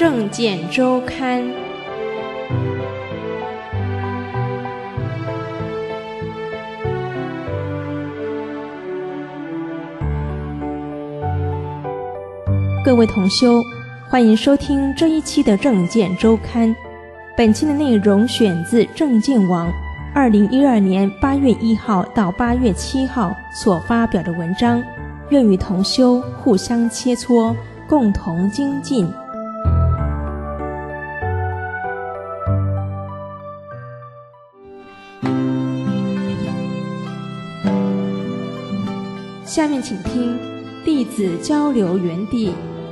正见周刊》。各位同修，欢迎收听这一期的正见周刊。本期的内容选自正见网2012年8月1号到8月7号所发表的文章，愿与同修互相切磋，共同精进。下面请听弟子交流园地。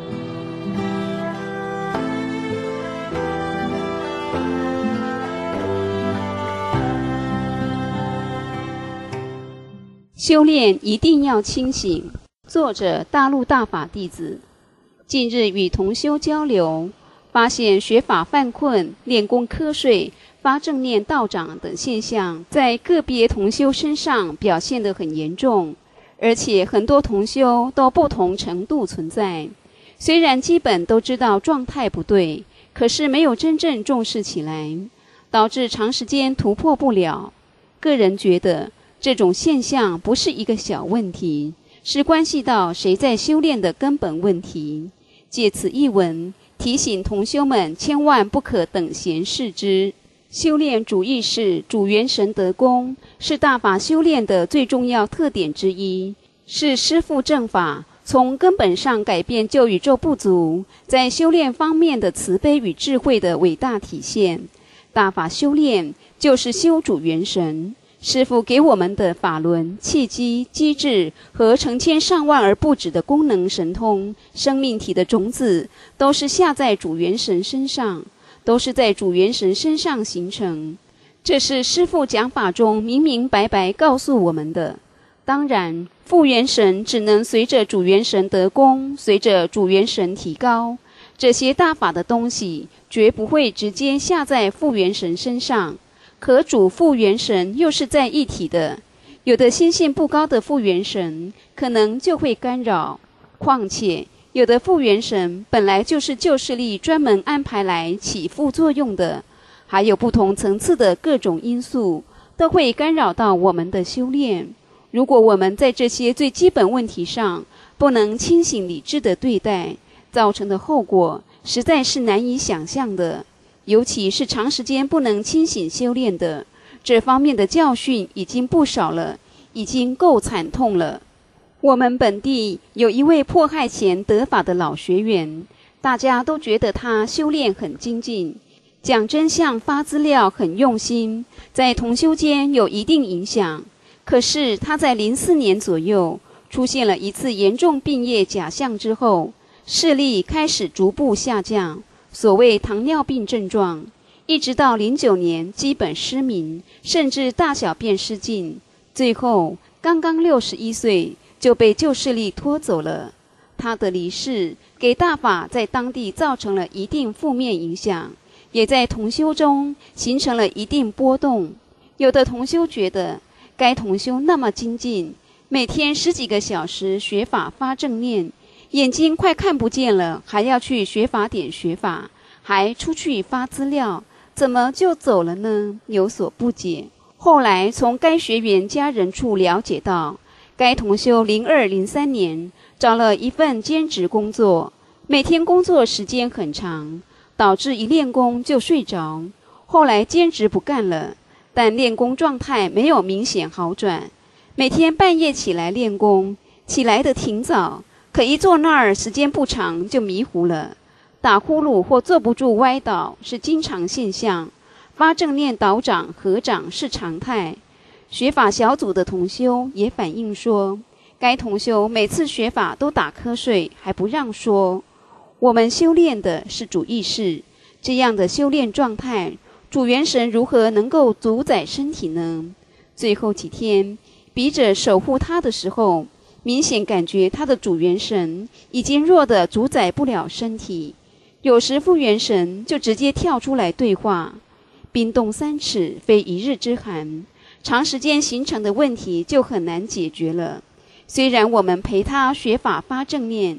修炼一定要清醒。作者大陆大法弟子。近日与同修交流，发现学法犯困、练功瞌睡、发正念倒长等现象在个别同修身上表现得很严重，而且很多同修都不同程度存在。虽然基本都知道状态不对，可是没有真正重视起来，导致长时间突破不了。个人觉得这种现象不是一个小问题，是关系到谁在修炼的根本问题。借此一文，提醒同修们千万不可等闲视之。修炼主意识、主元神德功，是大法修炼的最重要特点之一，是师父正法从根本上改变旧宇宙不足在修炼方面的慈悲与智慧的伟大体现。大法修炼就是修主元神，师父给我们的法轮、契机、机制和成千上万而不止的功能神通、生命体的种子，都是下在主元神身上，都是在主元神身上形成。这是师父讲法中明明白白告诉我们的。当然，副元神只能随着主元神得功，随着主元神提高，这些大法的东西绝不会直接下在副元神身上。可主副元神又是在一体的，有的心性不高的副元神可能就会干扰。况且有的副元神本来就是旧势力专门安排来起副作用的，还有不同层次的各种因素都会干扰到我们的修炼。如果我们在这些最基本问题上不能清醒理智的对待，造成的后果实在是难以想象的。尤其是长时间不能清醒修炼的，这方面的教训已经不少了，已经够惨痛了。我们本地有一位迫害前得法的老学员，大家都觉得他修炼很精进，讲真相发资料很用心，在同修间有一定影响。可是他在04年左右出现了一次严重病业假象之后，视力开始逐步下降，所谓糖尿病症状，一直到09年基本失明，甚至大小便失禁，最后刚刚61岁就被旧势力拖走了。他的离世给大法在当地造成了一定负面影响，也在同修中形成了一定波动。有的同修觉得该同修那么精进，每天10几个小时学法发正念，眼睛快看不见了，还要去学法点学法，还出去发资料，怎么就走了呢？有所不解。后来从该学员家人处了解到，该同修02、03年找了一份兼职工作，每天工作时间很长，导致一练功就睡着。后来兼职不干了，但练功状态没有明显好转，每天半夜起来练功，起来得挺早，可一坐那儿时间不长就迷糊了，打呼噜或坐不住歪倒是经常现象，发正念倒长合掌是常态。学法小组的同修也反映说，该同修每次学法都打瞌睡，还不让说。我们修炼的是主意识，这样的修炼状态，主元神如何能够主宰身体呢？最后几天笔者守护他的时候，明显感觉他的主元神已经弱得主宰不了身体，有时副元神就直接跳出来对话。冰冻3尺非一日之寒，长时间形成的问题就很难解决了。虽然我们陪他学法发正念，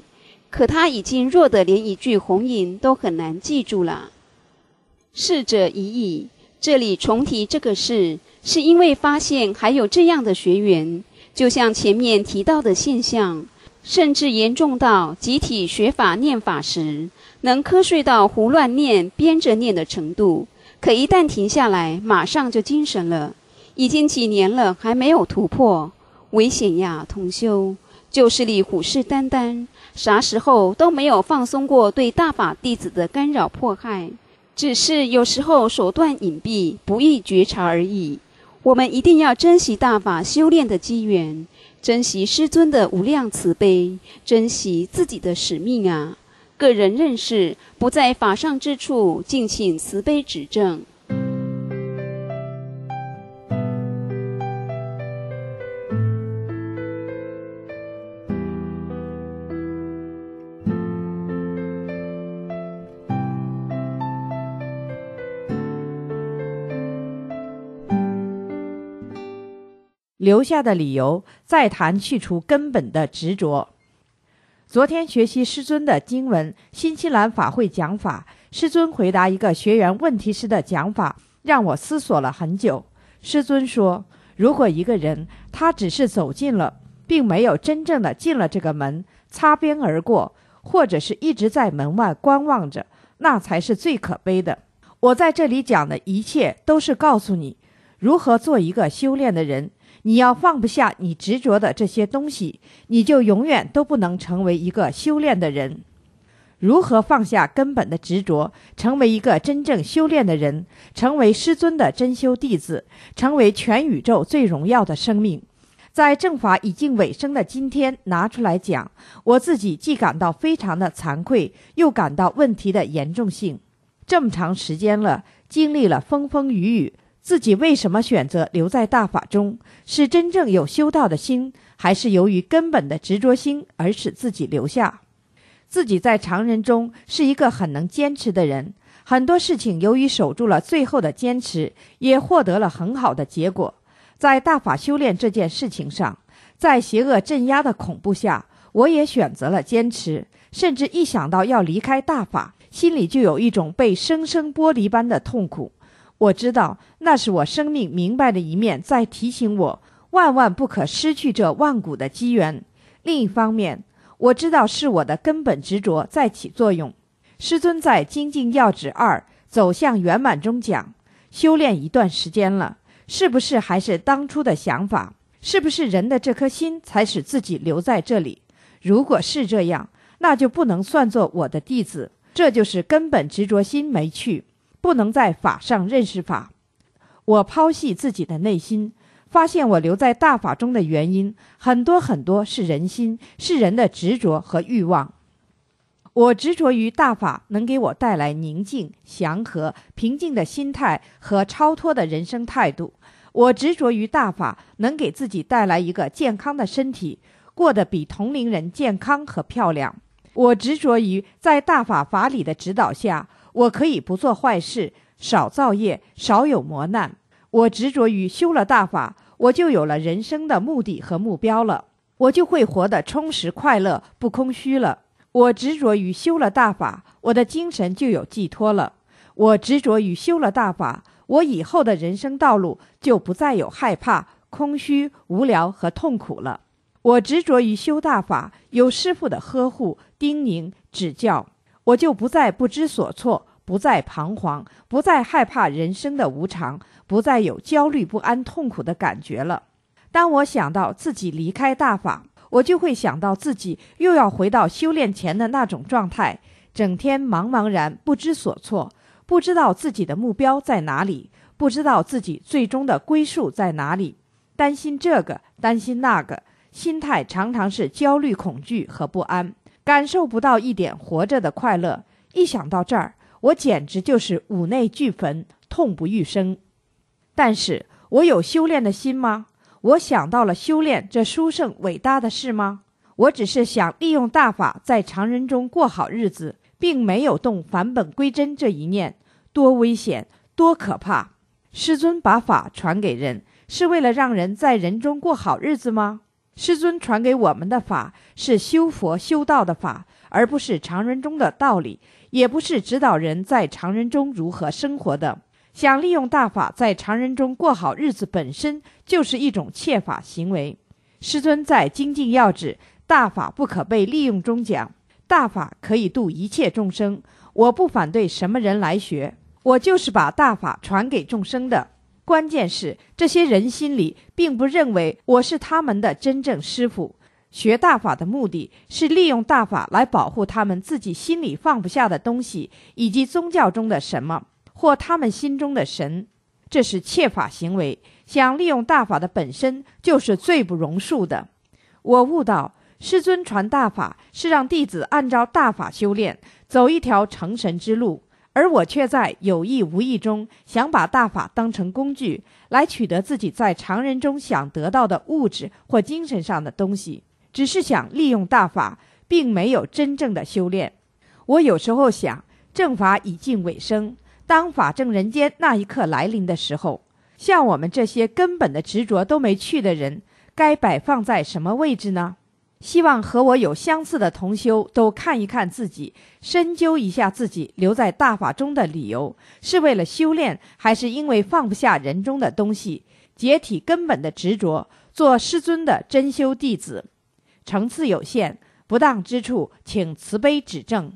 可他已经弱得连一句红吟都很难记住了。逝者已矣，这里重提这个事，是因为发现还有这样的学员，就像前面提到的现象，甚至严重到集体学法念法时，能瞌睡到胡乱念、编着念的程度，可一旦停下来，马上就精神了。已经几年了，还没有突破，危险呀，同修！旧势力虎视眈眈，啥时候都没有放松过对大法弟子的干扰迫害，只是有时候手段隐蔽，不易觉察而已。我们一定要珍惜大法修炼的机缘，珍惜师尊的无量慈悲，珍惜自己的使命啊！个人认识不在法上之处，敬请慈悲指正。 留下的理由，再谈去除根本的执着。昨天学习师尊的经文，新西兰法会讲法，师尊回答一个学员问题时的讲法，让我思索了很久。师尊说，如果一个人他只是走进了，并没有真正的进了这个门，擦边而过，或者是一直在门外观望着，那才是最可悲的。我在这里讲的一切都是告诉你如何做一个修炼的人。你要放不下你执着的这些东西，你就永远都不能成为一个修炼的人。如何放下根本的执着，成为一个真正修炼的人，成为师尊的真修弟子，成为全宇宙最荣耀的生命。在正法已经尾声的今天拿出来讲，我自己既感到非常的惭愧，又感到问题的严重性。这么长时间了，经历了风风雨雨，自己为什么选择留在大法中？是真正有修道的心，还是由于根本的执着心而使自己留下？自己在常人中是一个很能坚持的人，很多事情由于守住了最后的坚持，也获得了很好的结果。在大法修炼这件事情上，在邪恶镇压的恐怖下，我也选择了坚持，甚至一想到要离开大法，心里就有一种被生生剥离般的痛苦。我知道那是我生命明白的一面在提醒我，万万不可失去这万古的机缘。另一方面，我知道是我的根本执着在起作用。师尊在《精进要旨2走向圆满》中讲，修炼一段时间了，是不是还是当初的想法？是不是人的这颗心才使自己留在这里？如果是这样，那就不能算作我的弟子，这就是根本执着心没去，不能在法上认识法。我剖析自己的内心，发现我留在大法中的原因很多很多是人心，是人的执着和欲望。我执着于大法能给我带来宁静、祥和、平静的心态和超脱的人生态度。我执着于大法能给自己带来一个健康的身体，过得比同龄人健康和漂亮。我执着于在大法法理的指导下，我可以不做坏事，少造业，少有磨难。我执着于修了大法，我就有了人生的目的和目标了，我就会活得充实快乐，不空虚了。我执着于修了大法，我的精神就有寄托了。我执着于修了大法，我以后的人生道路就不再有害怕、空虚、无聊和痛苦了。我执着于修大法，有师父的呵护、叮咛、指教，我就不再不知所措，不再彷徨，不再害怕人生的无常，不再有焦虑不安痛苦的感觉了。当我想到自己离开大法，我就会想到自己又要回到修炼前的那种状态，整天茫茫然不知所措，不知道自己的目标在哪里，不知道自己最终的归宿在哪里，担心这个担心那个，心态常常是焦虑恐惧和不安，感受不到一点活着的快乐。一想到这儿，我简直就是五内俱焚，痛不欲生。但是我有修炼的心吗？我想到了修炼这殊胜伟大的事吗？我只是想利用大法在常人中过好日子，并没有动返本归真这一念，多危险，多可怕！师尊把法传给人，是为了让人在人中过好日子吗？师尊传给我们的法是修佛修道的法， 而不是常人中的道理，也不是指导人在常人中如何生活的。想利用大法在常人中过好日子，本身就是一种窃法行为。师尊在精进要旨大法不可被利用中讲，大法可以度一切众生。我不反对什么人来学，我就是把大法传给众生的。关键是这些人心里并不认为我是他们的真正师父。学大法的目的是利用大法来保护他们自己心里放不下的东西，以及宗教中的什么或他们心中的神，这是窃法行为。想利用大法的本身就是最不容恕的。我悟到师尊传大法是让弟子按照大法修炼，走一条成神之路，而我却在有意无意中想把大法当成工具，来取得自己在常人中想得到的物质或精神上的东西，只是想利用大法，并没有真正的修炼。我有时候想，正法已近尾声，当法正人间那一刻来临的时候，像我们这些根本的执着都没去的人，该摆放在什么位置呢？希望和我有相似的同修都看一看自己，深究一下自己留在大法中的理由，是为了修炼，还是因为放不下人中的东西，解体根本的执着，做师尊的真修弟子。层次有限，不当之处请慈悲指正。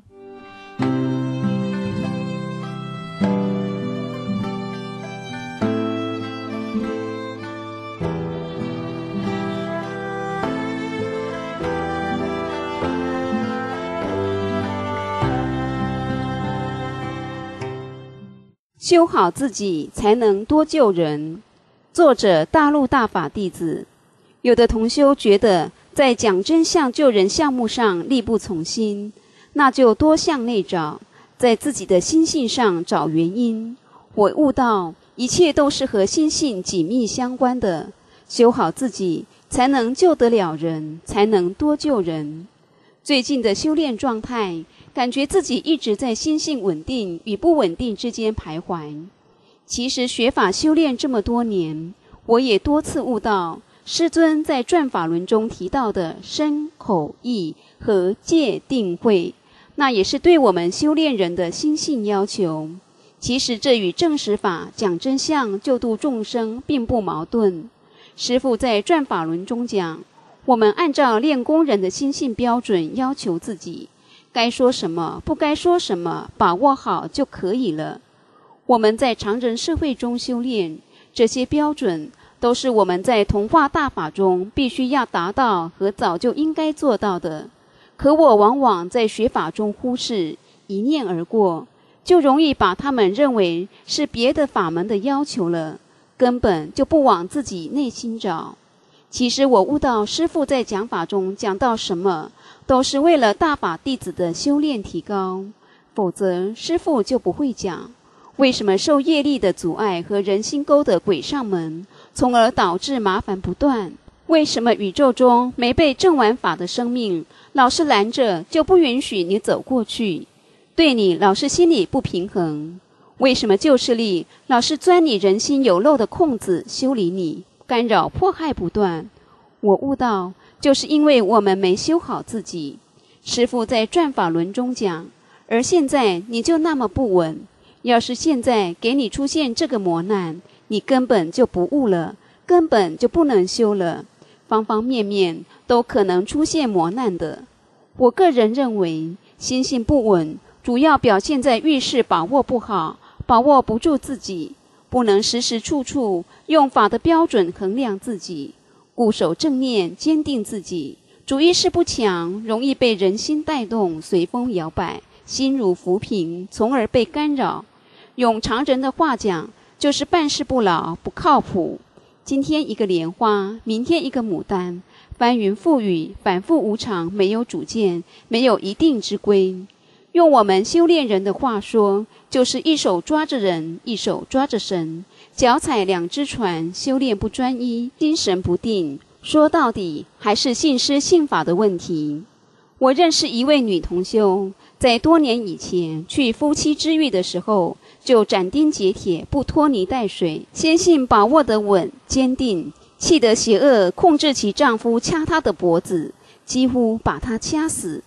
修好自己才能多救人。作者大陆大法弟子。有的同修觉得在讲真相救人项目上力不从心，那就多向内找，在自己的心性上找原因。我悟到一切都是和心性紧密相关的，修好自己才能救得了人，才能多救人。最近的修炼状态，感觉自己一直在心性稳定与不稳定之间徘徊。其实学法修炼这么多年，我也多次悟到师尊在转法轮中提到的身口意和戒定慧，那也是对我们修炼人的心性要求。其实这与正实法讲真相救度众生并不矛盾。师父在转法轮中讲，我们按照练功人的心性标准要求自己，该说什么不该说什么把握好就可以了。我们在常人社会中修炼，这些标准都是我们在同化大法中必须要达到和早就应该做到的。可我往往在学法中忽视，一念而过，就容易把他们认为是别的法门的要求了，根本就不往自己内心找。其实我悟到师父在讲法中讲到什么，都是为了大法弟子的修炼提高，否则师父就不会讲。为什么受业力的阻碍和人心沟的鬼上门，从而导致麻烦不断？为什么宇宙中没被证完法的生命，老是拦着就不允许你走过去，对你老是心里不平衡？为什么旧势力老是钻你人心有漏的空子修理你，干扰迫害不断？我悟到，就是因为我们没修好自己。师父在转法轮中讲，而现在你就那么不稳，要是现在给你出现这个磨难，你根本就不悟了，根本就不能修了，方方面面都可能出现磨难的。我个人认为，心性不稳，主要表现在遇事把握不好，把握不住自己，不能时时处处用法的标准衡量自己，固守正念，坚定自己。主意识不强，容易被人心带动，随风摇摆，心如浮萍，从而被干扰。用常人的话讲，就是办事不牢，不靠谱。今天一个莲花，明天一个牡丹，翻云覆雨，反复无常，没有主见，没有一定之规。用我们修炼人的话说，就是一手抓着人，一手抓着神，脚踩两只船，修炼不专一，心神不定。说到底，还是信师信法的问题。我认识一位女同修，在多年以前去夫妻之狱的时候，就斩钉截铁，不拖泥带水，坚信把握得稳，坚定，气得邪恶控制其丈夫掐她的脖子，几乎把她掐死。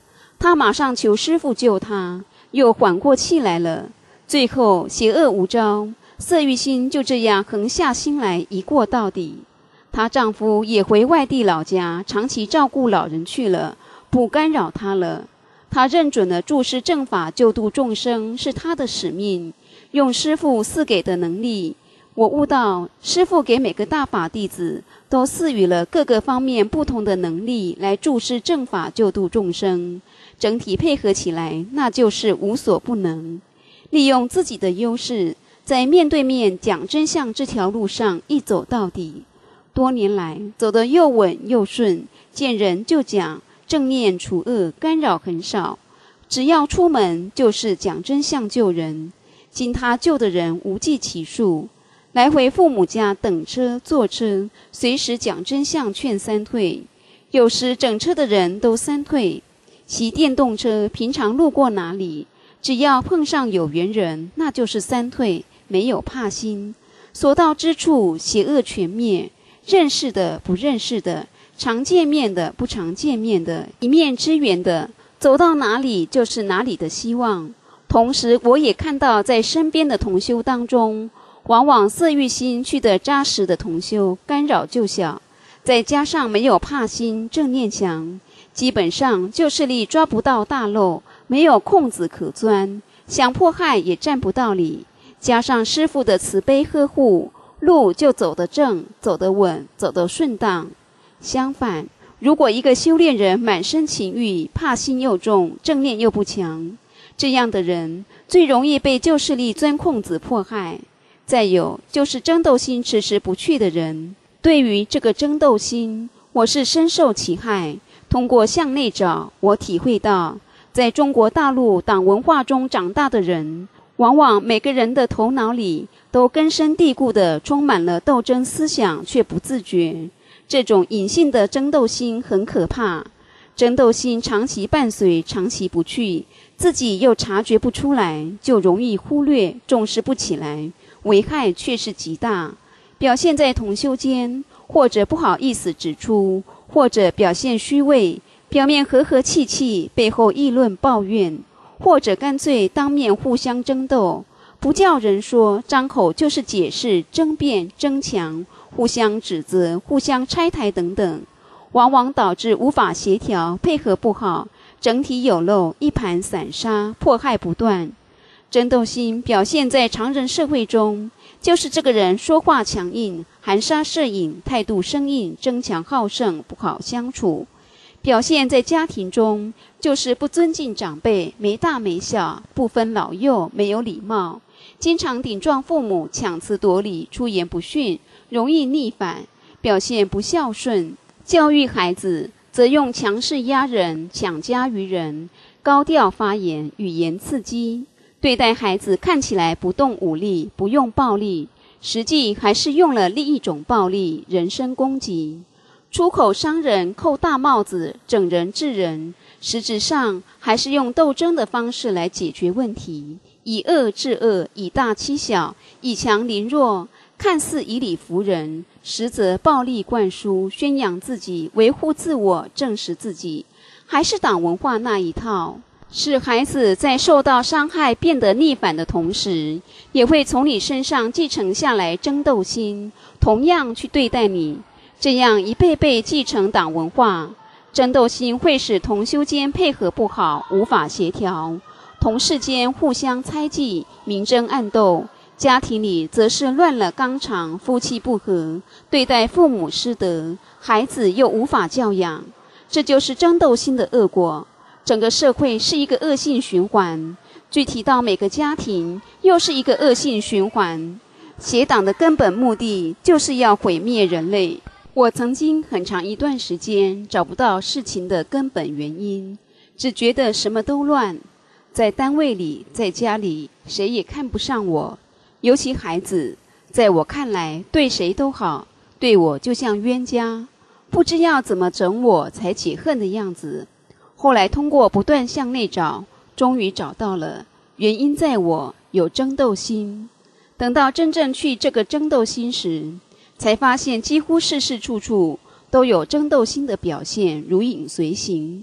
他马上求师父救他，又缓过气来了。最后邪恶无招，色欲心就这样横下心来一过到底。她丈夫也回外地老家长期照顾老人去了，不干扰她了。她认准了注释正法救度众生是她的使命，用师父赐给的能力。我悟到师父给每个大法弟子都赐予了各个方面不同的能力来注释正法救度众生，整体配合起来，那就是无所不能。利用自己的优势，在面对面讲真相这条路上一走到底。多年来走得又稳又顺，见人就讲，正念除恶，干扰很少。只要出门就是讲真相救人，经他救的人无计其数。来回父母家等车坐车，随时讲真相劝三退。有时整车的人都三退。骑电动车平常路过哪里，只要碰上有缘人，那就是三退，没有怕心。所到之处邪恶全灭，认识的不认识的，常见面的不常见面的，一面之缘的，走到哪里就是哪里的希望。同时我也看到在身边的同修当中，往往色欲心去得扎实的同修干扰就小，再加上没有怕心，正念强，基本上旧势力抓不到大漏，没有空子可钻，想迫害也占不到理。加上师父的慈悲呵护，路就走得正，走得稳，走得顺当。相反，如果一个修炼人满身情欲，怕心又重，正念又不强，这样的人最容易被旧势力钻空子迫害。再有就是争斗心迟迟不去的人，对于这个争斗心，我是深受其害。通过向内找，我体会到，在中国大陆党文化中长大的人，往往每个人的头脑里都根深蒂固地充满了斗争思想，却不自觉。这种隐性的争斗心很可怕，争斗心长期伴随，长期不去，自己又察觉不出来，就容易忽略，重视不起来，危害却是极大。表现在同修间，或者不好意思指出，或者表现虚伪，表面和和气气，背后议论抱怨，或者干脆当面互相争斗，不叫人说，张口就是解释、争辩、争强，互相指责，互相拆台等等，往往导致无法协调，配合不好，整体有漏，一盘散沙，迫害不断。争斗心表现在常人社会中，就是这个人说话强硬，含沙射影，态度生硬，争强好胜，不好相处。表现在家庭中，就是不尊敬长辈，没大没小，不分老幼，没有礼貌，经常顶撞父母，强词夺理，出言不逊，容易逆反，表现不孝顺。教育孩子则用强势压人，强加于人，高调发言，语言刺激。对待孩子看起来不动武力，不用暴力，实际还是用了另一种暴力，人身攻击。出口伤人，扣大帽子，整人治人，实质上还是用斗争的方式来解决问题，以恶制恶，以大欺小，以强凌弱，看似以理服人，实则暴力灌输，宣扬自己，维护自我，证实自己，还是党文化那一套。使孩子在受到伤害变得逆反的同时，也会从你身上继承下来争斗心，同样去对待你。这样一辈辈继承党文化，争斗心会使同修间配合不好，无法协调，同事间互相猜忌，明争暗斗，家庭里则是乱了纲常，夫妻不和，对待父母失德，孩子又无法教养，这就是争斗心的恶果。整个社会是一个恶性循环，具体到每个家庭又是一个恶性循环。邪党的根本目的就是要毁灭人类。我曾经很长一段时间找不到事情的根本原因，只觉得什么都乱，在单位里，在家里，谁也看不上我，尤其孩子，在我看来对谁都好，对我就像冤家，不知要怎么整我才解恨的样子。后来通过不断向内找，终于找到了原因，在我有争斗心。等到真正去这个争斗心时，才发现几乎事事处处都有争斗心的表现，如影随形。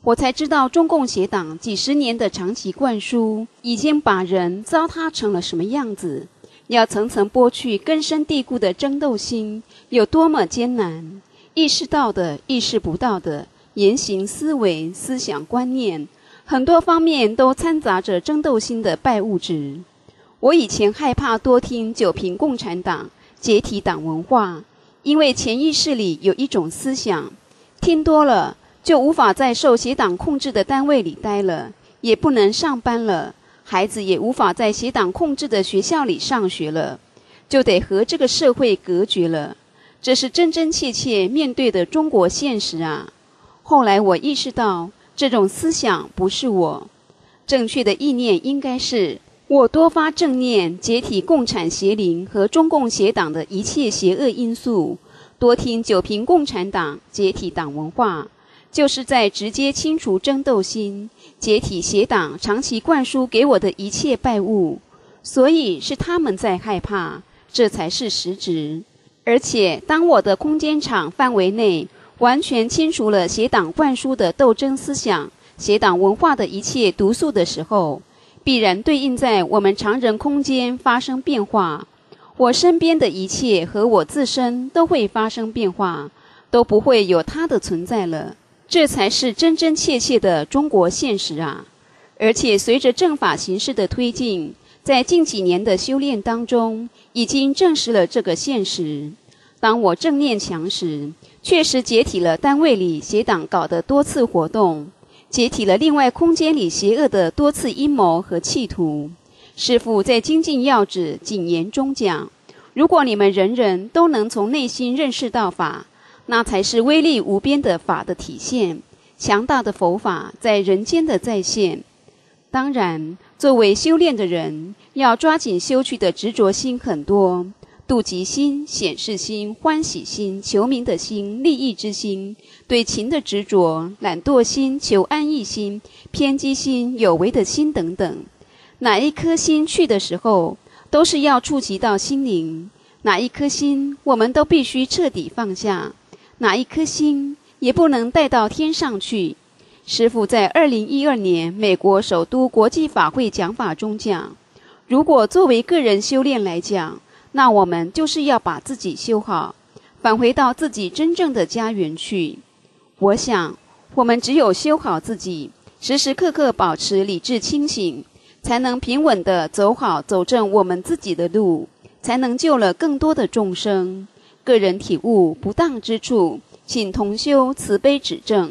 我才知道中共邪党几十年的长期灌输，已经把人糟蹋成了什么样子。要层层剥去根深蒂固的争斗心有多么艰难，意识到的、意识不到的言行思维、思想观念，很多方面都掺杂着争斗心的败物质。我以前害怕多听九评共产党、解体党文化，因为潜意识里有一种思想，听多了就无法在受邪党控制的单位里待了，也不能上班了，孩子也无法在邪党控制的学校里上学了，就得和这个社会隔绝了。这是真真切切面对的中国现实啊！后来我意识到，这种思想不是我，正确的意念应该是我多发正念，解体共产邪灵和中共邪党的一切邪恶因素，多听九评共产党，解体党文化，就是在直接清除争斗心，解体邪党长期灌输给我的一切败物。所以是他们在害怕，这才是实质。而且当我的空间场范围内完全清除了邪党灌输的斗争思想、邪党文化的一切毒素的时候，必然对应在我们常人空间发生变化。我身边的一切和我自身都会发生变化，都不会有它的存在了。这才是真真切切的中国现实啊！而且随着正法形式的推进，在近几年的修炼当中，已经证实了这个现实。当我正念强时，确实解体了单位里邪党搞的多次活动，解体了另外空间里邪恶的多次阴谋和企图。师父在精进要旨谨言中讲，如果你们人人都能从内心认识到法，那才是威力无边的法的体现，强大的佛法在人间的再现。当然，作为修炼的人，要抓紧修去的执着心很多，妒忌心、显示心、欢喜心、求名的心、利益之心、对情的执着、懒惰心、求安逸心、偏激心、有为的心等等。哪一颗心去的时候，都是要触及到心灵，哪一颗心我们都必须彻底放下，哪一颗心也不能带到天上去。师父在2012年美国首都国际法会讲法中讲，如果作为个人修炼来讲，那我们就是要把自己修好，返回到自己真正的家园去。我想，我们只有修好自己，时时刻刻保持理智清醒，才能平稳地走好走正我们自己的路，才能救了更多的众生。个人体悟不当之处，请同修慈悲指正。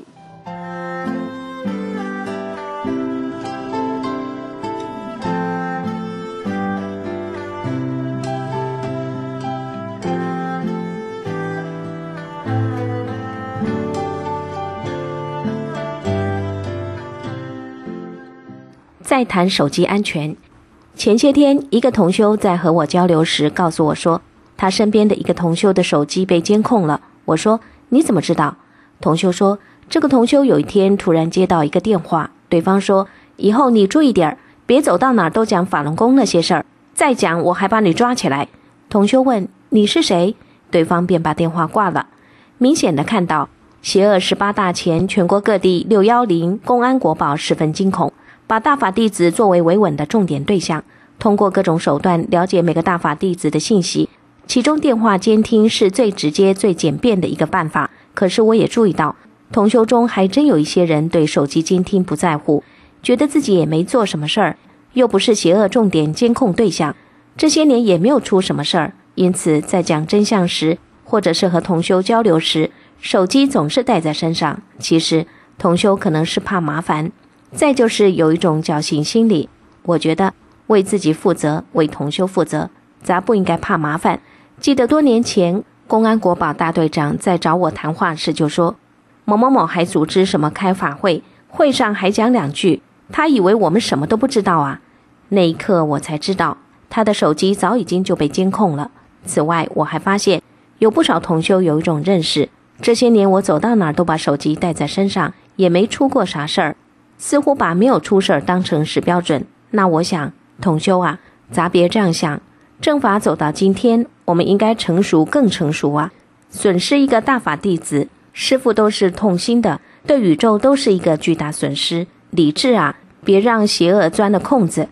再谈手机安全。前些天一个同修在和我交流时告诉我说，他身边的一个同修的手机被监控了。我说，你怎么知道？同修说，这个同修有一天突然接到一个电话，对方说，以后你注意点，别走到哪儿都讲法轮功那些事儿，再讲我还把你抓起来。同修问，你是谁？对方便把电话挂了。明显的看到邪恶18大前全国各地610公安国宝十分惊恐，把大法弟子作为维稳的重点对象，通过各种手段了解每个大法弟子的信息，其中电话监听是最直接最简便的一个办法。可是我也注意到，同修中还真有一些人对手机监听不在乎，觉得自己也没做什么事儿，又不是邪恶重点监控对象，这些年也没有出什么事儿，因此在讲真相时，或者是和同修交流时，手机总是带在身上。其实同修可能是怕麻烦，再就是有一种侥幸心理。我觉得为自己负责，为同修负责，咱不应该怕麻烦。记得多年前公安国宝大队长在找我谈话时就说，某某某还组织什么开法会，会上还讲2句，他以为我们什么都不知道啊。那一刻我才知道，他的手机早已经就被监控了。此外，我还发现有不少同修有一种认识，这些年我走到哪儿都把手机带在身上，也没出过啥事儿，似乎把没有出事儿当成是标准。那我想，同修啊，咱别这样想，正法走到今天，我们应该成熟更成熟啊。损失一个大法弟子，师父都是痛心的， 对宇宙都是一个巨大损失。理智啊，别让邪恶钻了空子。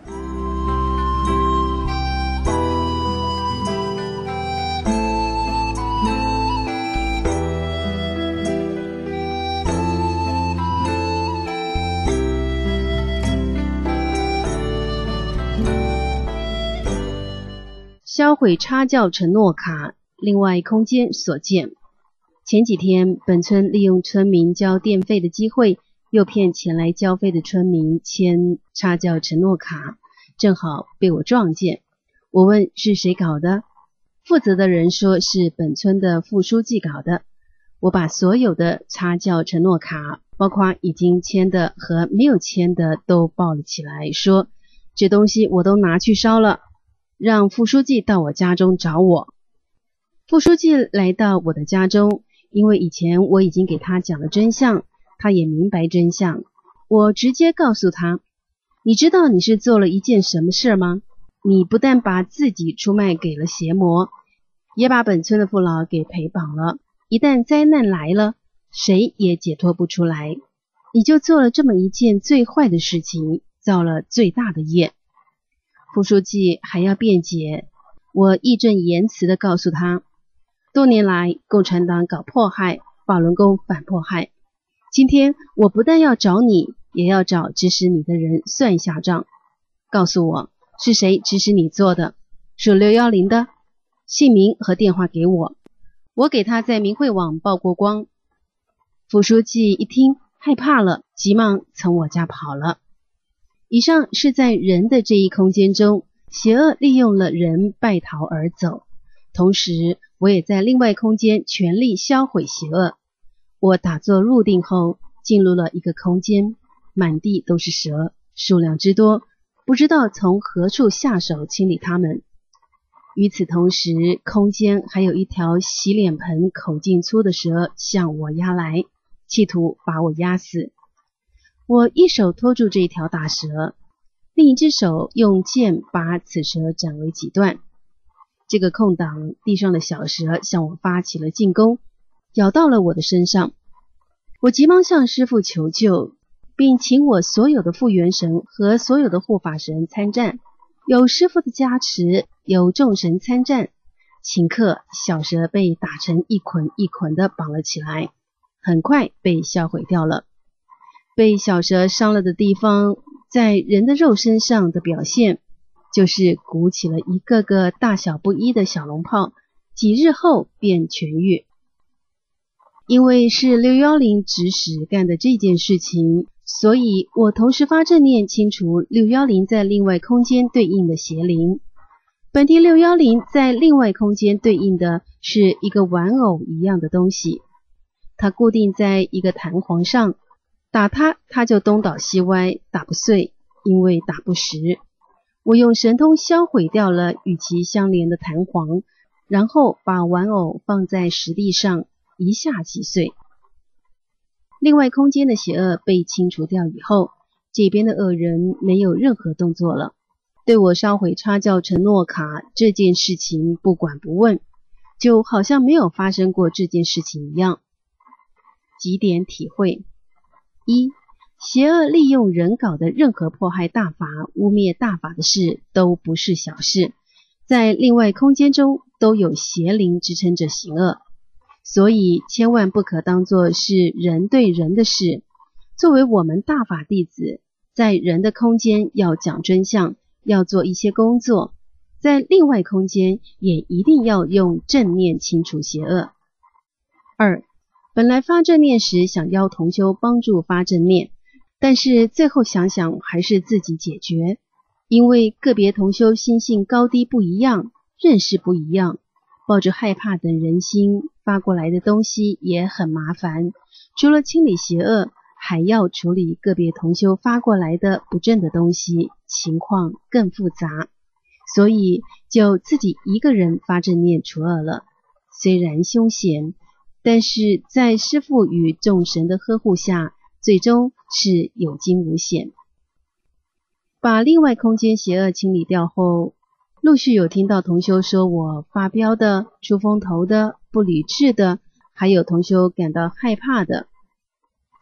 销毁插教承诺卡，另外空间所见。前几天，本村利用村民交电费的机会，诱骗前来交费的村民签插教承诺卡，正好被我撞见。我问是谁搞的，负责的人说是本村的副书记搞的。我把所有的插教承诺卡，包括已经签的和没有签的都抱了起来，说这东西我都拿去烧了，让副书记到我家中找我。副书记来到我的家中，因为以前我已经给他讲了真相，他也明白真相。我直接告诉他，你知道你是做了一件什么事吗？你不但把自己出卖给了邪魔，也把本村的父老给陪绑了。一旦灾难来了，谁也解脱不出来。你就做了这么一件最坏的事情，造了最大的业。副书记还要辩解，我义正言辞地告诉他，多年来共产党搞迫害，法轮功反迫害。今天我不但要找你，也要找指使你的人算一下账，告诉我是谁指使你做的，是610的，姓名和电话给我。我给他在明慧网曝过光。副书记一听害怕了，急忙从我家跑了。以上是在人的这一空间中，邪恶利用了人败逃而走，同时我也在另外空间全力销毁邪恶。我打坐入定后，进入了一个空间，满地都是蛇，数量之多，不知道从何处下手清理它们。与此同时，空间还有一条洗脸盆口径粗的蛇向我压来，企图把我压死。我一手拖住这条大蛇，另一只手用剑把此蛇斩为几段。这个空档，地上的小蛇向我发起了进攻，咬到了我的身上。我急忙向师父求救，并请我所有的护元神和所有的护法神参战。有师父的加持，有众神参战，顷刻小蛇被打成一捆一捆的绑了起来，很快被销毁掉了。被小蛇伤了的地方，在人的肉身上的表现，就是鼓起了一个个大小不一的小龙泡，几日后便痊愈。因为是610指使干的这件事情，所以我同时发正念清除610在另外空间对应的邪灵。本地610在另外空间对应的是一个玩偶一样的东西，它固定在一个弹簧上，打它就东倒西歪，打不碎，因为打不实。我用神通销毁掉了与其相连的弹簧，然后把玩偶放在实地上，一下即碎。另外空间的邪恶被清除掉以后，这边的恶人没有任何动作了，对我烧毁插教承诺卡这件事情不管不问，就好像没有发生过这件事情一样。几点体会：一、邪恶利用人搞的任何迫害大法、污蔑大法的事都不是小事，在另外空间中都有邪灵支撑着行恶，所以千万不可当作是人对人的事。作为我们大法弟子，在人的空间要讲真相，要做一些工作，在另外空间也一定要用正念清除邪恶。二、本来发正念时想邀同修帮助发正念，但是最后想想还是自己解决，因为个别同修心性高低不一样，认识不一样，抱着害怕等人心发过来的东西也很麻烦，除了清理邪恶，还要处理个别同修发过来的不正的东西，情况更复杂，所以就自己一个人发正念除恶了。虽然凶险，但是在师父与众神的呵护下，最终是有惊无险。把另外空间邪恶清理掉后，陆续有听到同修说我发飙的、出风头的、不理智的，还有同修感到害怕的。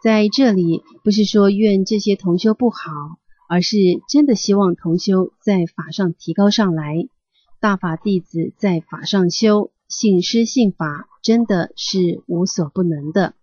在这里不是说愿这些同修不好，而是真的希望同修在法上提高上来。大法弟子在法上修，信师信法真的是无所不能的。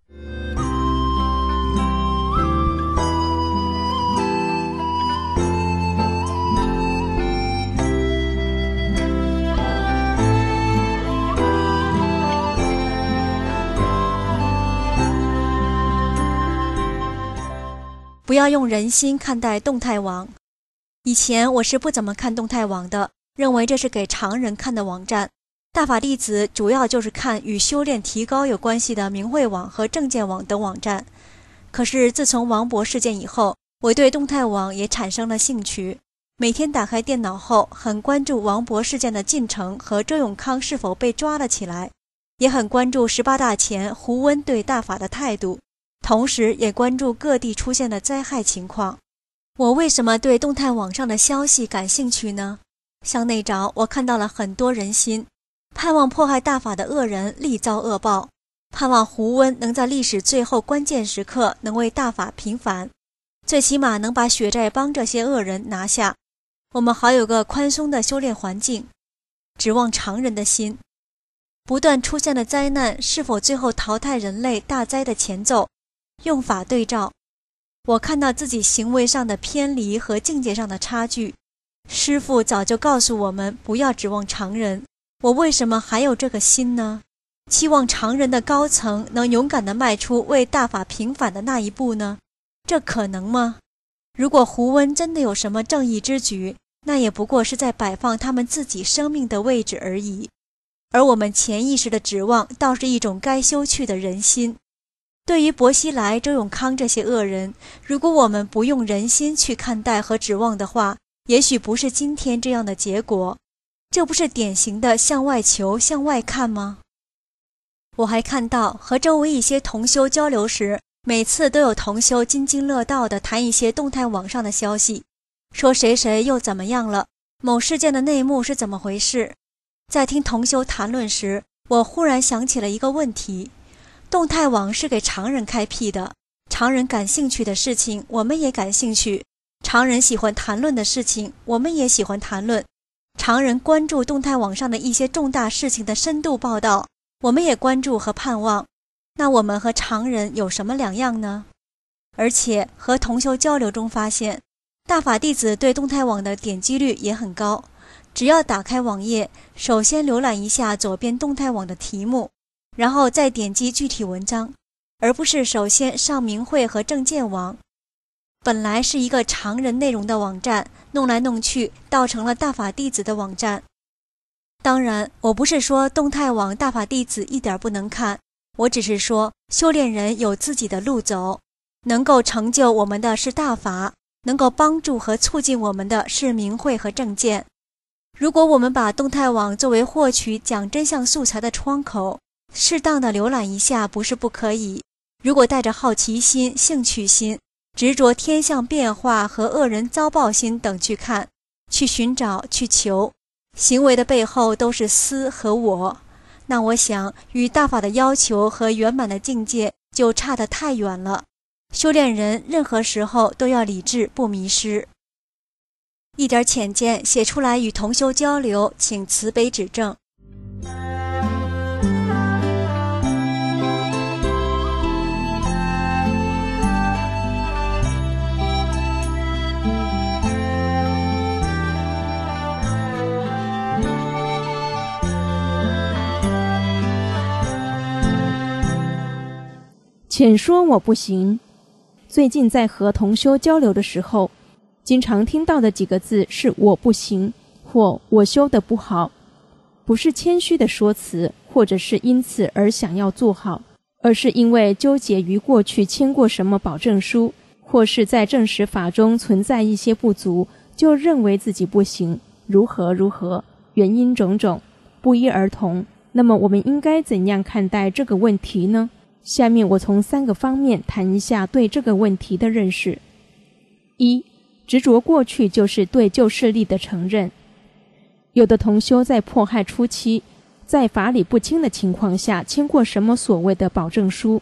不要用人心看待动态网。以前我是不怎么看动态网的，认为这是给常人看的网站。大法弟子主要就是看与修炼提高有关系的明慧网和正见网等网站。可是自从王博事件以后，我对动态网也产生了兴趣。每天打开电脑后，很关注王博事件的进程和周永康是否被抓了起来，也很关注18大前胡温对大法的态度，同时也关注各地出现的灾害情况。我为什么对动态网上的消息感兴趣呢？向内找，我看到了很多人心，盼望迫害大法的恶人力遭恶报，盼望胡温能在历史最后关键时刻能为大法平反，最起码能把血债帮这些恶人拿下，我们好有个宽松的修炼环境。指望常人的心，不断出现的灾难是否最后淘汰人类大灾的前奏？用法对照，我看到自己行为上的偏离和境界上的差距。师父早就告诉我们不要指望常人，我为什么还有这个心呢？期望常人的高层能勇敢地迈出为大法平反的那一步呢？这可能吗？如果胡温真的有什么正义之举，那也不过是在摆放他们自己生命的位置而已。而我们潜意识的指望倒是一种该修去的人心。对于薄熙来、周永康这些恶人，如果我们不用人心去看待和指望的话，也许不是今天这样的结果。这不是典型的向外求、向外看吗？我还看到和周围一些同修交流时，每次都有同修津津乐道地谈一些动态网上的消息，说谁谁又怎么样了，某事件的内幕是怎么回事。在听同修谈论时，我忽然想起了一个问题，动态网是给常人开辟的，常人感兴趣的事情我们也感兴趣，常人喜欢谈论的事情我们也喜欢谈论，常人关注动态网上的一些重大事情的深度报道，我们也关注和盼望。那我们和常人有什么两样呢？而且和同修交流中发现，大法弟子对动态网的点击率也很高，只要打开网页，首先浏览一下左边动态网的题目，然后再点击具体文章，而不是首先上明慧和正见网。本来是一个常人内容的网站，弄来弄去倒成了大法弟子的网站。当然，我不是说动态网大法弟子一点不能看，我只是说修炼人有自己的路走，能够成就我们的是大法，能够帮助和促进我们的是明慧和正见。如果我们把动态网作为获取讲真相素材的窗口，适当的浏览一下不是不可以。如果带着好奇心、兴趣心，执着天象变化和恶人遭报心等去看，去寻找，去求，行为的背后都是私和我，那我想与大法的要求和圆满的境界就差得太远了。修炼人任何时候都要理智，不迷失。一点浅见写出来与同修交流，请慈悲指正。 浅说我不行。最近在和同修交流的时候，经常听到的几个字是我不行或我修得不好，不是谦虚的说辞，或者是因此而想要做好，而是因为纠结于过去签过什么保证书，或是在证实法中存在一些不足，就认为自己不行，如何如何，原因种种，不一而同。那么我们应该怎样看待这个问题呢？下面我从3个方面谈一下对这个问题的认识。1、执着过去就是对旧势力的承认。有的同修在迫害初期，在法理不清的情况下签过什么所谓的保证书，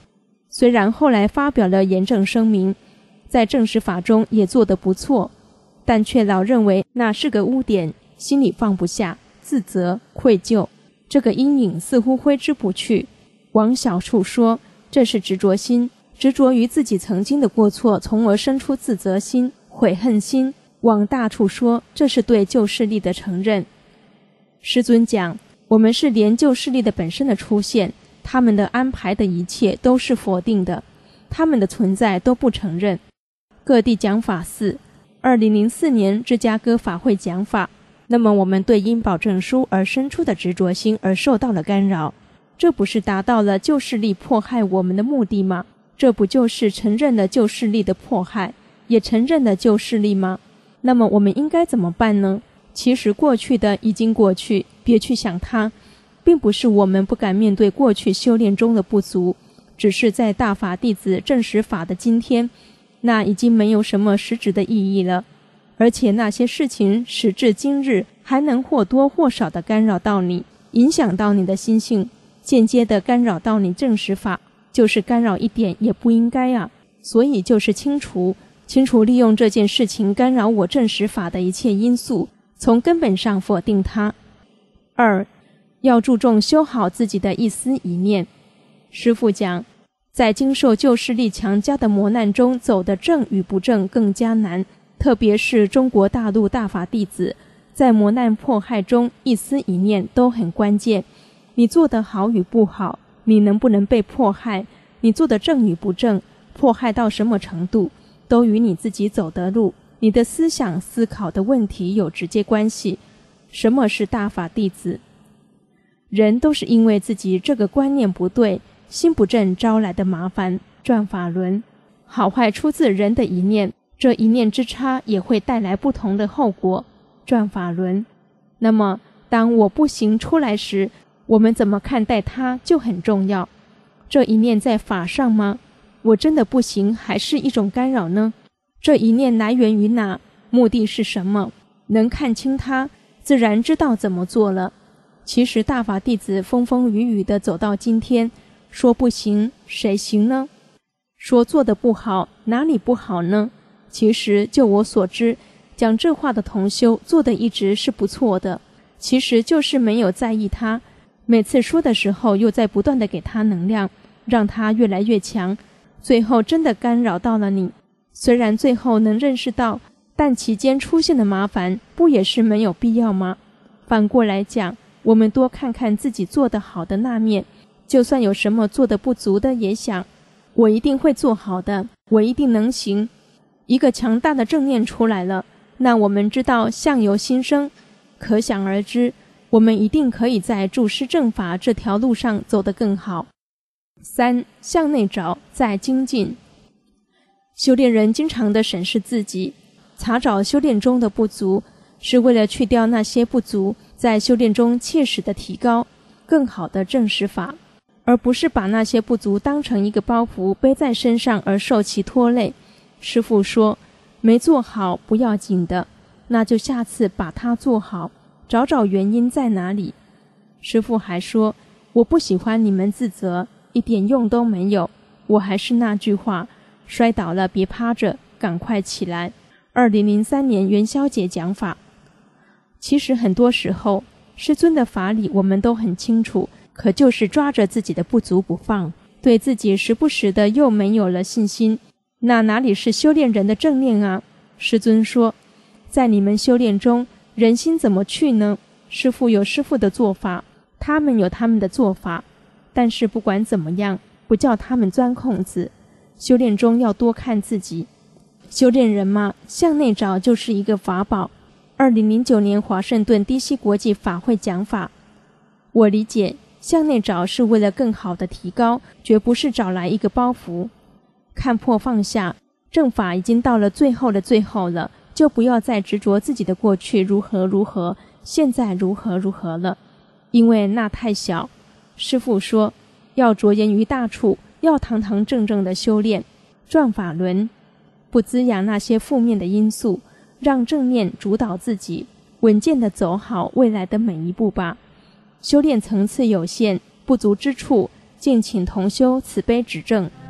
虽然后来发表了严正声明，在证实法中也做得不错，但却老认为那是个污点，心里放不下，自责愧疚，这个阴影似乎挥之不去。往小处说，这是执着心，执着于自己曾经的过错，从而生出自责心、悔恨心。往大处说，这是对旧势力的承认。师尊讲，我们是连旧势力的本身的出现，他们的安排的一切都是否定的，他们的存在都不承认。各地讲法寺，2004年芝加哥法会讲法，那么我们对因保证书而生出的执着心而受到了干扰，这不是达到了旧势力迫害我们的目的吗？这不就是承认了旧势力的迫害，也承认了旧势力吗？那么我们应该怎么办呢？其实过去的已经过去，别去想它，并不是我们不敢面对过去修炼中的不足，只是在大法弟子证实法的今天，那已经没有什么实质的意义了。而且那些事情时至今日还能或多或少地干扰到你，影响到你的心性，间接地干扰到你证实法，就是干扰一点也不应该啊。所以就是清除利用这件事情干扰我证实法的一切因素，从根本上否定它。2. 要注重修好自己的一思一念。师父讲，在经受旧势力强加的磨难中，走得正与不正更加难，特别是中国大陆大法弟子，在磨难迫害中，一思一念都很关键。你做得好与不好，你能不能被迫害，你做得正与不正，迫害到什么程度，都与你自己走的路，你的思想思考的问题有直接关系。什么是大法弟子？人都是因为自己这个观念不对，心不正招来的麻烦。转法轮，好坏出自人的一念，这一念之差也会带来不同的后果。转法轮，那么当我不行出来时，我们怎么看待它就很重要。这一念在法上吗？我真的不行，还是一种干扰呢？这一念来源于哪？目的是什么？能看清它，自然知道怎么做了。其实大法弟子风风雨雨地走到今天，说不行，谁行呢？说做得不好，哪里不好呢？其实就我所知，讲这话的同修做得一直是不错的，其实就是没有在意他，每次说的时候又在不断地给他能量，让他越来越强，最后真的干扰到了你。虽然最后能认识到，但期间出现的麻烦不也是没有必要吗？反过来讲，我们多看看自己做得好的那面，就算有什么做得不足的，也想我一定会做好的，我一定能行。一个强大的正念出来了，那我们知道相由心生，可想而知，我们一定可以在注释正法这条路上走得更好。3. 向内找，再精进。修炼人经常地审视自己，查找修炼中的不足，是为了去掉那些不足，在修炼中切实的提高，更好的证实法，而不是把那些不足当成一个包袱背在身上而受其拖累。师父说，没做好不要紧的，那就下次把它做好，找找原因在哪里。师父还说，我不喜欢你们自责，一点用都没有。我还是那句话，摔倒了别趴着，赶快起来。2003年元宵节讲法。其实很多时候，师尊的法理我们都很清楚，可就是抓着自己的不足不放，对自己时不时的又没有了信心，那哪里是修炼人的正念啊？师尊说，在你们修炼中，人心怎么去呢？师父有师父的做法，他们有他们的做法，但是不管怎么样，不叫他们钻空子。修炼中要多看自己。修炼人嘛，向内找就是一个法宝。2009年华盛顿 DC 国际法会讲法，我理解向内找是为了更好的提高，绝不是找来一个包袱。看破放下，正法已经到了最后的最后了，就不要再执着自己的过去如何如何，现在如何如何了，因为那太小。师父说，要着眼于大处，要堂堂正正的修炼，转法轮，不滋养那些负面的因素，让正念主导自己，稳健地走好未来的每一步吧。修炼层次有限，不足之处，敬请同修慈悲指正。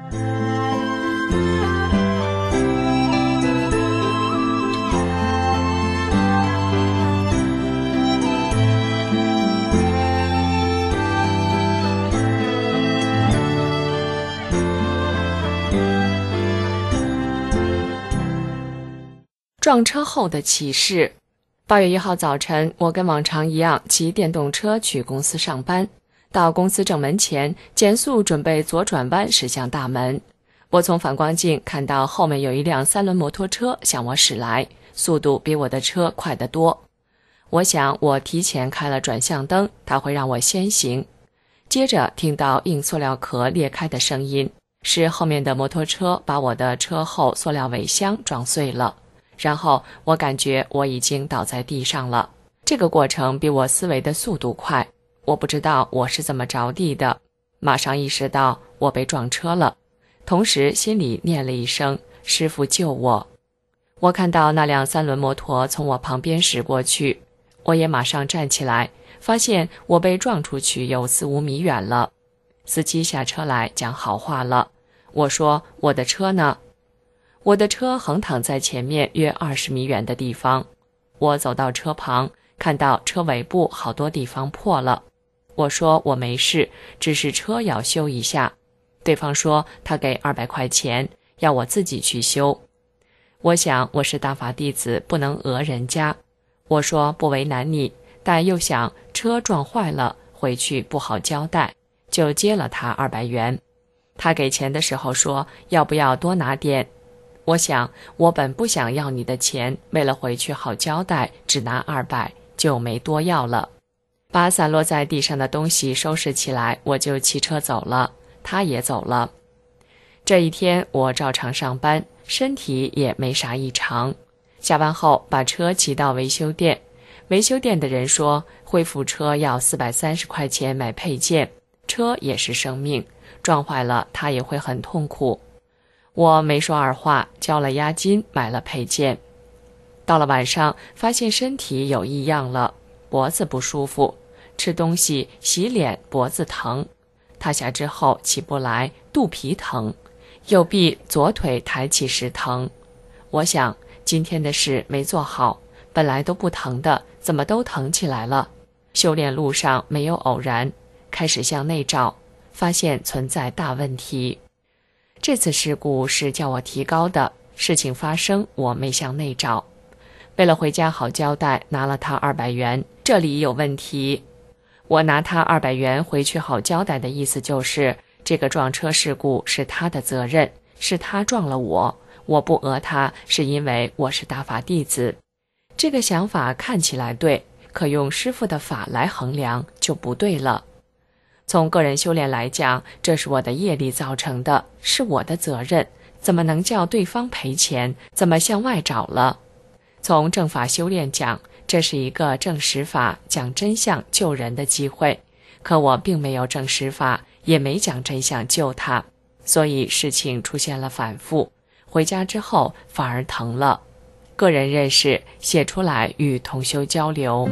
撞车后的启示。8月1号早晨，我跟往常一样骑电动车去公司上班。到公司正门前，减速准备左转弯驶向大门。我从反光镜看到后面有一辆3轮摩托车向我驶来，速度比我的车快得多。我想我提前开了转向灯，它会让我先行。接着听到硬塑料壳裂开的声音，是后面的摩托车把我的车后塑料尾箱撞碎了。然后我感觉我已经倒在地上了，这个过程比我思维的速度快。我不知道我是怎么着地的，马上意识到我被撞车了，同时心里念了一声师父救我。我看到那辆3轮摩托从我旁边驶过去，我也马上站起来，发现我被撞出去有4-5米远了。司机下车来讲好话了，我说我的车呢？我的车横躺在前面约20米远的地方。我走到车旁，看到车尾部好多地方破了。我说我没事，只是车要修一下。对方说他给200块钱，要我自己去修。我想我是大法弟子，不能讹人家。我说不为难你，但又想车撞坏了，回去不好交代，就接了他200元。他给钱的时候说要不要多拿点。我想我本不想要你的钱，为了回去好交代，只拿200，就没多要了。把散落在地上的东西收拾起来，我就骑车走了，他也走了。这一天我照常上班，身体也没啥异常。下班后把车骑到维修店，维修店的人说恢复车要430块钱买配件，车也是生命，撞坏了他也会很痛苦。我没说二话，交了押金，买了配件。到了晚上，发现身体有异样了，脖子不舒服，吃东西、洗脸，脖子疼，塌下之后起不来，肚皮疼，右臂、左腿抬起时疼。我想今天的事没做好，本来都不疼的，怎么都疼起来了？修炼路上没有偶然，开始向内找，发现存在大问题。这次事故是叫我提高的，事情发生我没向内找。为了回家好交代，拿了他200元，这里有问题。我拿他200元回去好交代的意思就是，这个撞车事故是他的责任，是他撞了我，我不讹他是因为我是大法弟子。这个想法看起来对，可用师父的法来衡量就不对了。从个人修炼来讲，这是我的业力造成的，是我的责任，怎么能叫对方赔钱？怎么向外找了？从正法修炼讲，这是一个证实法，讲真相救人的机会，可我并没有证实法，也没讲真相救他，所以事情出现了反复，回家之后反而疼了。个人认识写出来与同修交流。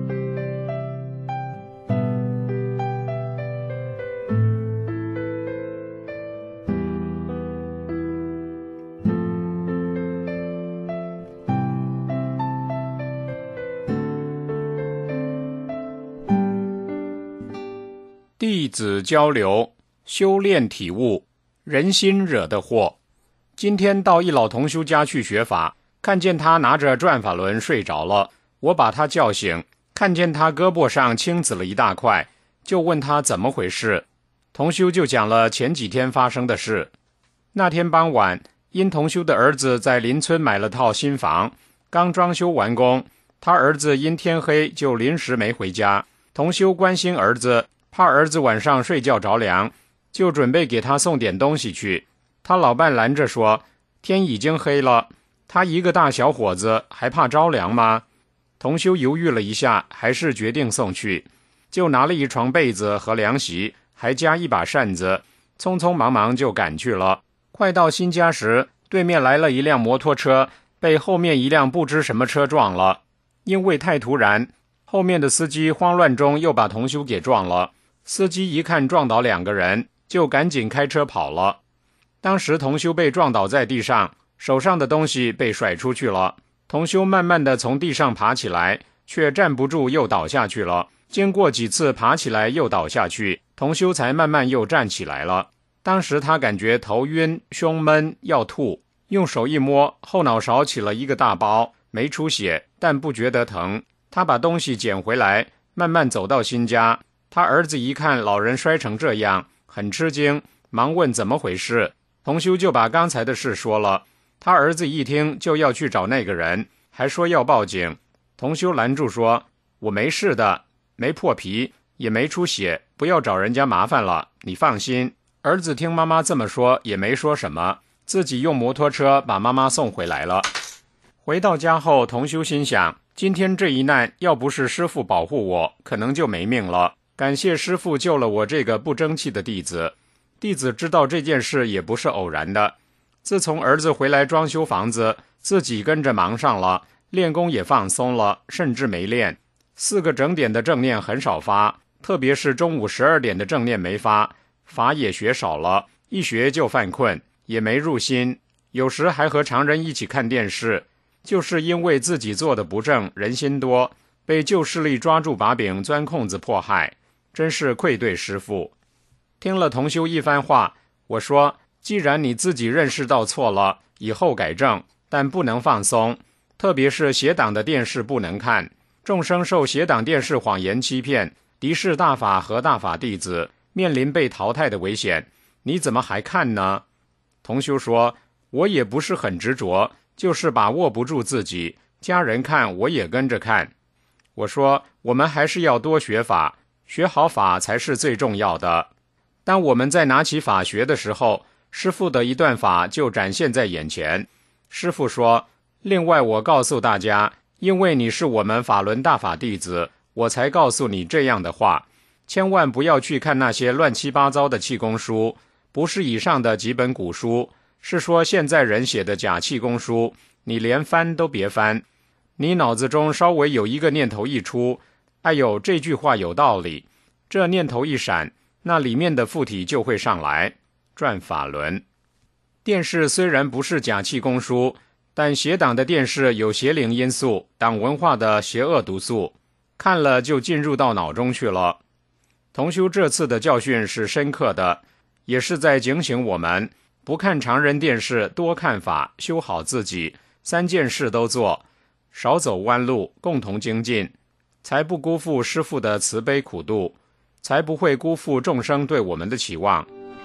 弟子交流，修炼体悟，人心惹的祸。今天到一老同修家去学法，看见他拿着转法轮睡着了，我把他叫醒，看见他胳膊上青紫了一大块，就问他怎么回事。同修就讲了前几天发生的事。那天傍晚，因同修的儿子在邻村买了套新房，刚装修完工，他儿子因天黑就临时没回家。同修关心儿子，怕儿子晚上睡觉着凉，就准备给他送点东西去。他老伴拦着说，天已经黑了，他一个大小伙子还怕着凉吗？同修犹豫了一下，还是决定送去，就拿了一床被子和凉席，还加一把扇子，匆匆忙忙就赶去了。快到新家时，对面来了一辆摩托车，被后面一辆不知什么车撞了。因为太突然，后面的司机慌乱中又把同修给撞了。司机一看撞倒2个人，就赶紧开车跑了。 当时同修被撞倒在地上，手上的东西被甩出去了。同修慢慢地从地上爬起来，却站不住又倒下去了。经过几次爬起来又倒下去，同修才慢慢又站起来了。当时他感觉头晕、胸闷、要吐，用手一摸，后脑勺起了一个大包，没出血，但不觉得疼。他把东西捡回来，慢慢走到新家。他儿子一看老人摔成这样，很吃惊，忙问怎么回事。同修就把刚才的事说了。他儿子一听就要去找那个人，还说要报警。同修拦住说，我没事的，没破皮，也没出血，不要找人家麻烦了，你放心。儿子听妈妈这么说也没说什么，自己用摩托车把妈妈送回来了。回到家后，同修心想，今天这一难要不是师父保护我，可能就没命了。感谢师父救了我这个不争气的弟子。弟子知道这件事也不是偶然的。自从儿子回来装修房子，自己跟着忙上了，练功也放松了，甚至没练。4个整点的正念很少发，特别是中午12点的正念没发，法也学少了，一学就犯困，也没入心。有时还和常人一起看电视，就是因为自己做的不正，人心多，被旧势力抓住把柄，钻空子迫害，真是愧对师父。听了同修一番话，我说，既然你自己认识到错了，以后改正，但不能放松，特别是邪党的电视不能看。众生受邪党电视谎言欺骗，敌视大法和大法弟子，面临被淘汰的危险，你怎么还看呢？同修说，我也不是很执着，就是把握不住自己，家人看我也跟着看。我说，我们还是要多学法，学好法才是最重要的。当我们在拿起法学的时候，师父的一段法就展现在眼前。师父说，另外我告诉大家，因为你是我们法轮大法弟子，我才告诉你这样的话，千万不要去看那些乱七八糟的气功书，不是以上的几本古书，是说现在人写的假气功书，你连翻都别翻。你脑子中稍微有一个念头一出，哎呦，这句话有道理，这念头一闪，那里面的附体就会上来，转法轮。电视虽然不是假气功书，但邪党的电视有邪灵因素，党文化的邪恶毒素，看了就进入到脑中去了。同修这次的教训是深刻的，也是在警醒我们，不看常人电视，多看法，修好自己，3件事都做，少走弯路，共同精进，才不辜负师父的慈悲苦度，才不会辜负众生对我们的期望。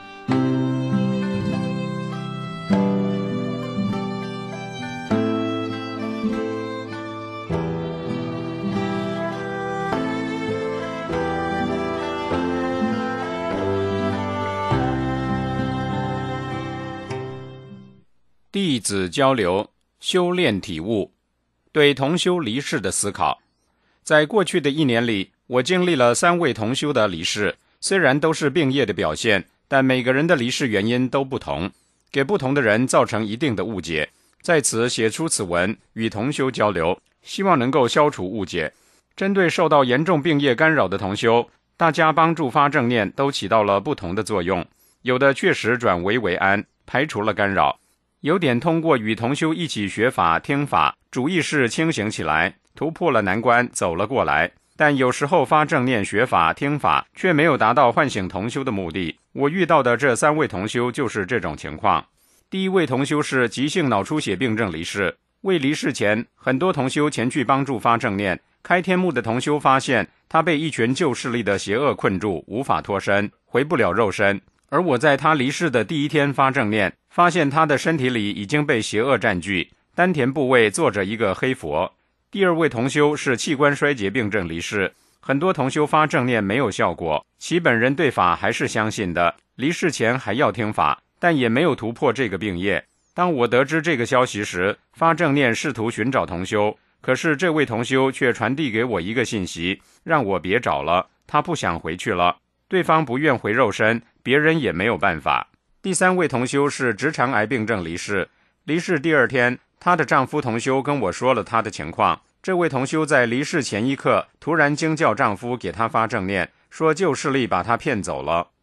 弟子交流，修炼体悟，对同修离世的思考。在过去的1年里，我经历了3位同修的离世，虽然都是病业的表现，但每个人的离世原因都不同，给不同的人造成一定的误解。在此写出此文，与同修交流，希望能够消除误解。针对受到严重病业干扰的同修，大家帮助发正念都起到了不同的作用，有的确实转危为安，排除了干扰。有点通过与同修一起学法听法，主意识清醒起来，突破了难关，走了过来。但有时候发正念学法听法，却没有达到唤醒同修的目的。我遇到的这3位同修就是这种情况。第1位同修是急性脑出血病症离世，未离世前，很多同修前去帮助发正念。开天幕的同修发现，他被一群旧势力的邪恶困住，无法脱身，回不了肉身。而我在他离世的第1天发正念，发现他的身体里已经被邪恶占据，丹田部位坐着一个黑佛。第2位同修是器官衰竭病症离世，很多同修发正念没有效果，其本人对法还是相信的，离世前还要听法，但也没有突破这个病业。当我得知这个消息时，发正念试图寻找同修，可是这位同修却传递给我一个信息，让我别找了，他不想回去了，对方不愿回肉身，别人也没有办法。第3位同修是直肠癌病症离世，离世第2天，她的丈夫同修跟我说了她的情况。这位同修在离世前1刻突然惊叫丈夫给她发正念，说旧势力把她骗走了。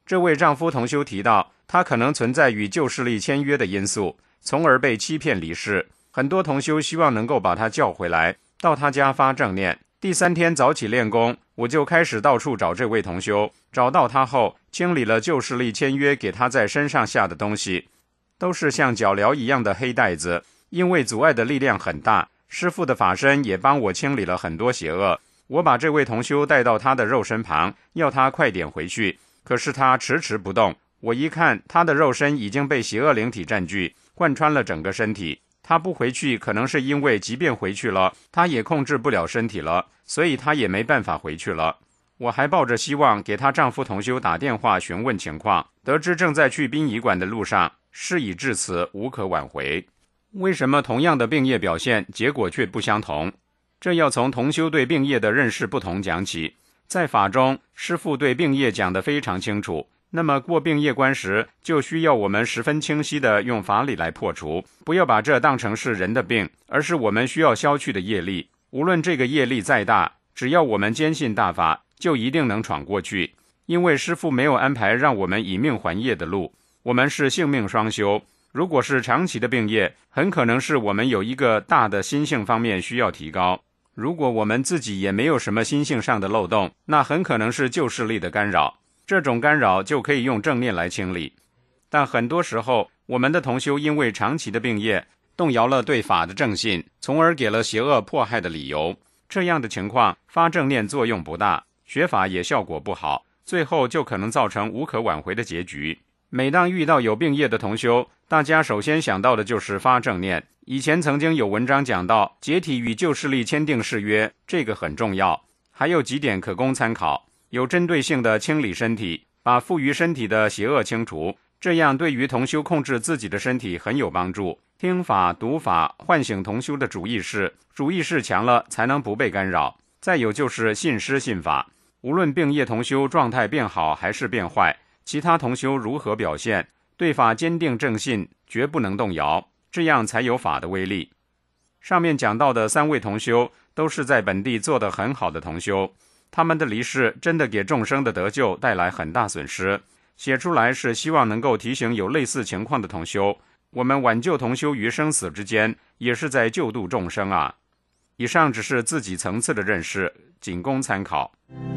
这位丈夫同修提到，他可能存在与旧势力签约的因素，从而被欺骗离世。很多同修希望能够把他叫回来，到他家发正念。第3天早起练功，我就开始到处找这位同修，找到他后，清理了旧势力签约给他在身上下的东西，都是像脚镣一样的黑带子，因为阻碍的力量很大，师父的法身也帮我清理了很多邪恶。我把这位同修带到他的肉身旁，要他快点回去，可是他迟迟不动。我一看，他的肉身已经被邪恶灵体占据，贯穿了整个身体。他不回去，可能是因为即便回去了，他也控制不了身体了，所以他也没办法回去了。我还抱着希望给她丈夫同修打电话询问情况，得知正在去殡仪馆的路上，事已至此，无可挽回。为什么同样的病业表现，结果却不相同？这要从同修对病业的认识不同讲起。在法中，师父对病业讲得非常清楚，那么过病业关时，就需要我们十分清晰地用法理来破除，不要把这当成是人的病，而是我们需要消去的业力。无论这个业力再大，只要我们坚信大法，就一定能闯过去。因为师父没有安排让我们以命还业的路，我们是性命双修。如果是长期的病业，很可能是我们有一个大的心性方面需要提高。如果我们自己也没有什么心性上的漏洞，那很可能是旧势力的干扰，这种干扰就可以用正念来清理。但很多时候，我们的同修因为长期的病业，动摇了对法的正信，从而给了邪恶迫害的理由。这样的情况，发正念作用不大，学法也效果不好，最后就可能造成无可挽回的结局。每当遇到有病业的同修，大家首先想到的就是发正念。以前曾经有文章讲到解体与旧势力签订誓约，这个很重要。还有几点可供参考，有针对性的清理身体，把附于身体的邪恶清除，这样对于同修控制自己的身体很有帮助。听法、读法，唤醒同修的主意识，主意识强了才能不被干扰。再有就是信师信法，无论病业同修状态变好还是变坏，其他同修如何表现，对法坚定正信，绝不能动摇，这样才有法的威力。上面讲到的3位同修都是在本地做得很好的同修，他们的离世真的给众生的得救带来很大损失。写出来是希望能够提醒有类似情况的同修，我们挽救同修于生死之间，也是在救度众生啊。以上只是自己层次的认识，仅供参考。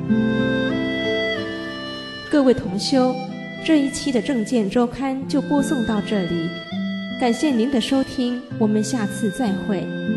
各位同修，这一期的正见周刊就播送到这里，感谢您的收听，我们下次再会。